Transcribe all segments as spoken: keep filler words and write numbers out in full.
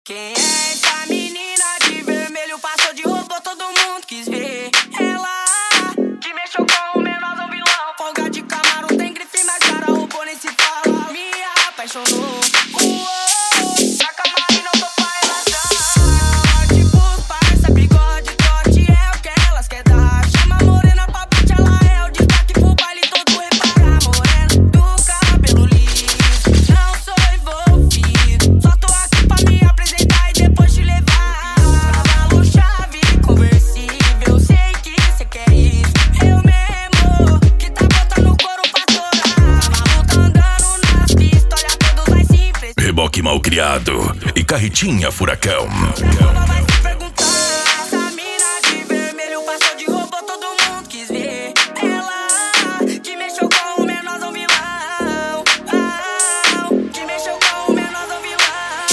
Quem é essa menina de vermelho? Passou de robô, todo mundo quis ver. Ela que mexeu com o menorzinho vilão. Folga de Camaro, tem grife, mas cara, robô nem se fala. Me apaixonou. Uou, na cama e não tô pra relaxar. Tipo, parça, bigode, trote, é o que elas querem dar. Chama a morena pra bate, ela é o destaque pro baile todo. Repara, morena do cabelo liso. Não sou envolvido, só tô aqui pra me apresentar e depois te levar. Cavalo, chave, conversível, sei que cê quer isso. Eu mesmo, que tá botando couro pra torar. Cavalo tá andando nas pistas, olha todos lá simples. Reboque mal criado e carretinha furacão. Vai se perguntar, essa mina de vermelho passou de robô, todo mundo quis ver. Ela que mexeu com o menorzão vilão. Ah, que mexeu com o menorzão vilão.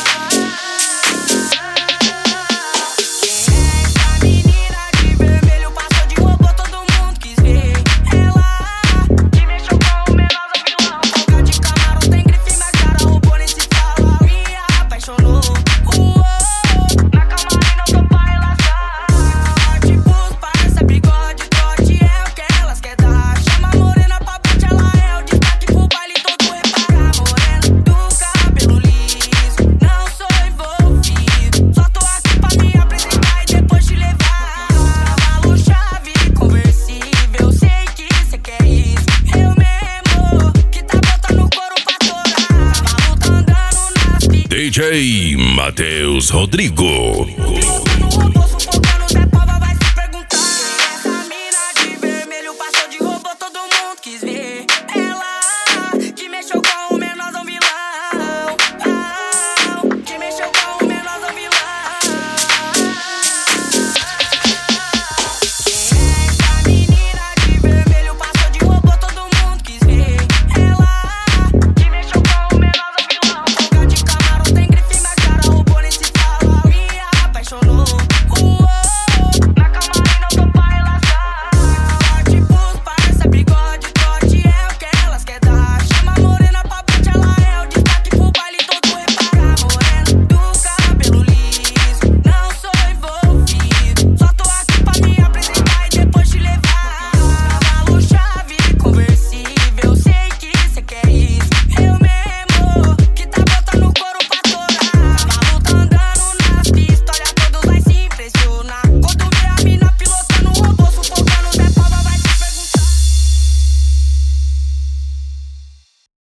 Quem é essa menina de vermelho? Passou de robô, todo mundo quis ver. Ela que mexeu com o menorzão vilão. Folga de Camaro, tem grife, mas cara, robô nem se fala. Me apaixonou. Uou, na cama e não tô pra relaxar. Tipo, parça, bigode, trote, é o que elas querem dar. Chama a morena pra bate, ela é o destaque pro baile todo. Repara, morena do cabelo liso. Não sou envolvido, só tô aqui pra me apresentar e depois te levar. Cavalo, chave, conversível, sei que cê quer isso. Eu mesmo, que tá botando couro pra torar. Cavalo tá andando nas pistas. D J Matheus Rodrigo.